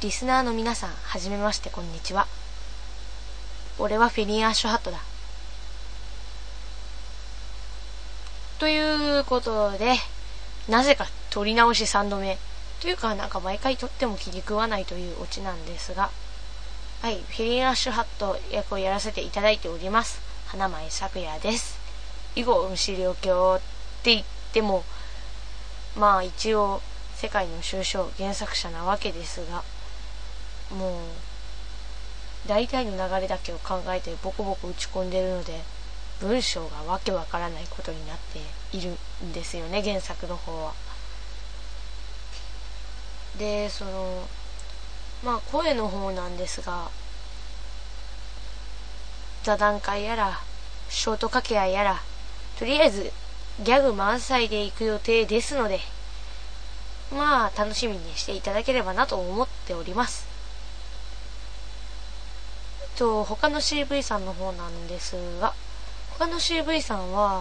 リスナーの皆さん、はじめまして、こんにちは。俺はフェリーアッシュハットだ。ということで、なぜか撮り直し3度目。というか、毎回撮っても気に食わないというオチなんですが、はい、フェリーアッシュハット役をやらせていただいております。花前咲也です。以後、虫領教って言っても、一応、世界の終章原作者なわけですが、もう大体の流れだけを考えてボコボコ打ち込んでるので、文章がわけわからないことになっているんですよね、原作の方は。で、声の方なんですが、座談会やらショート掛け合いやら、とりあえずギャグ満載で行く予定ですので、楽しみにしていただければなと思っております。他の CV さんの方なんですが、他の CV さんは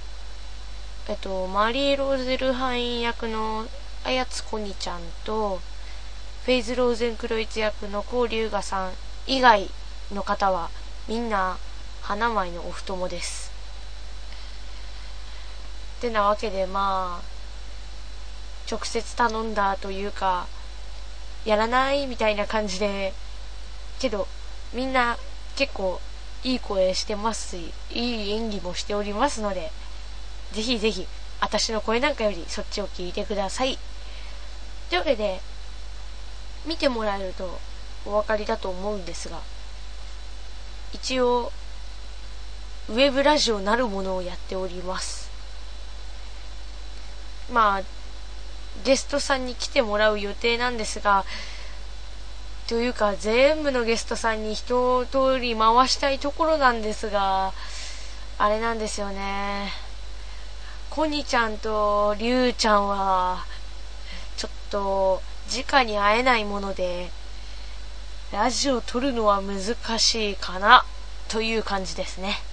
マリー・ローゼルハイン役のあやつこにちゃんと、フェイズ・ローゼンクロイツ役のコウリュウガさん以外の方はみんな花舞のお太もです。ってなわけで、直接頼んだというか、やらないみたいな感じで、けどみんな結構いい声してますし、いい演技もしておりますので、ぜひぜひ私の声なんかよりそっちを聞いてください。というわけで、見てもらえるとお分かりだと思うんですが、一応ウェブラジオなるものをやっております。ゲストさんに来てもらう予定なんですが、というか全部のゲストさんに一通り回したいところなんですが、あれなんですよね。コニちゃんとリュウちゃんはちょっと直に会えないもので、ラジオ撮るのは難しいかなという感じですね。